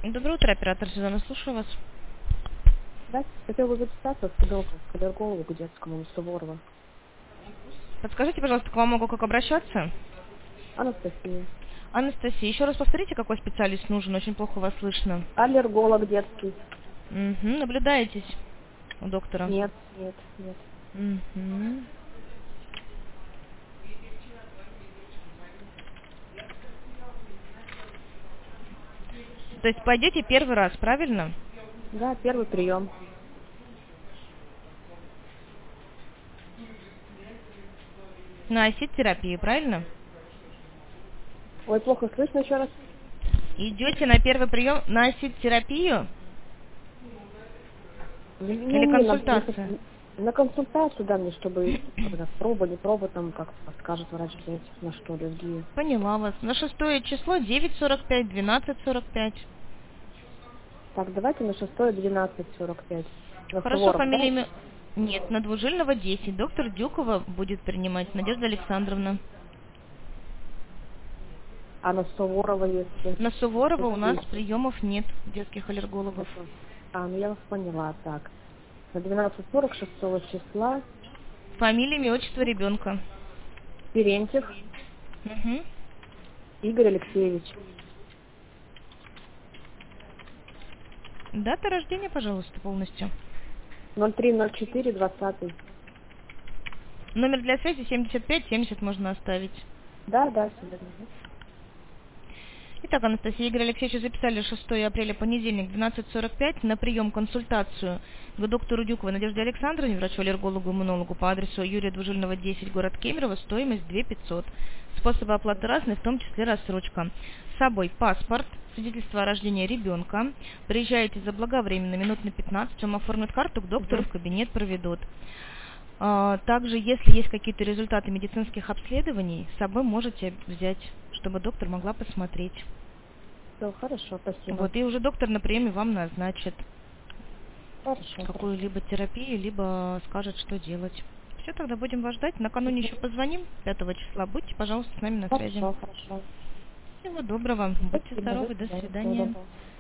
Доброе утро, оператор сезона. Слушаю вас. Да, хотела бы записаться к аллергологу к детскому на Суворова. Подскажите, пожалуйста, к вам могу как обращаться? Анастасия. Анастасия, еще раз повторите, какой специалист нужен. Очень плохо вас слышно. Аллерголог детский. Угу. Наблюдаетесь у доктора? Нет, нет, нет. Угу. То есть пойдете первый раз, правильно? Да, первый прием. На осит-терапию, правильно? Ой, плохо слышно еще раз. Идете на первый прием на осит-терапию или Не, консультация? на консультацию, да, мне, чтобы, когда проба, не проба, там, как подскажет врач взять, на что аллергия. Поняла вас. На 6 число 9:45, 12:45. Так, давайте на 6-12:45. На Хорошо, Суворов, фамилия, да? имя? Нет, на Двужильного 10. Доктор Дюкова будет принимать. Надежда Александровна. А на Суворова, если... На Суворова у нас Подождите. приемов нет детских аллергологов. Это... ну я вас поняла, так. На 12:40 6 числа Фамилия, имя, отчество ребенка. Терентьев Угу. Игорь Алексеевич. Дата рождения, пожалуйста, полностью. 03-04-20. Номер для связи 75-70 можно оставить. Да, да, все верно. Итак, Анастасия, Игорь Алексеевич, записали 6 апреля, понедельник, 12:45 на прием-консультацию к доктору Дюковой Надежде Александровне, врачу-аллергологу-иммунологу по адресу Юрия Двужильного, 10, город Кемерово, стоимость 2500. Способы оплаты разные, в том числе рассрочка. С собой паспорт, свидетельство о рождении ребенка. Приезжаете заблаговременно, минут на 15, вам оформят карту, к доктору Угу. в кабинет проведут. Также, если есть какие-то результаты медицинских обследований, с собой можете взять, чтобы доктор могла посмотреть. Все, хорошо, спасибо. Вот, и уже доктор на приеме вам назначит Хорошо, хорошо. какую-либо терапию, либо скажет, что делать. Все, тогда будем вас ждать. Накануне еще позвоним, 5 числа. Будьте, пожалуйста, с нами на связи. Хорошо, хорошо. Всего доброго. Будьте Спасибо, до здоровы. До свидания. Всего свидания. доброго.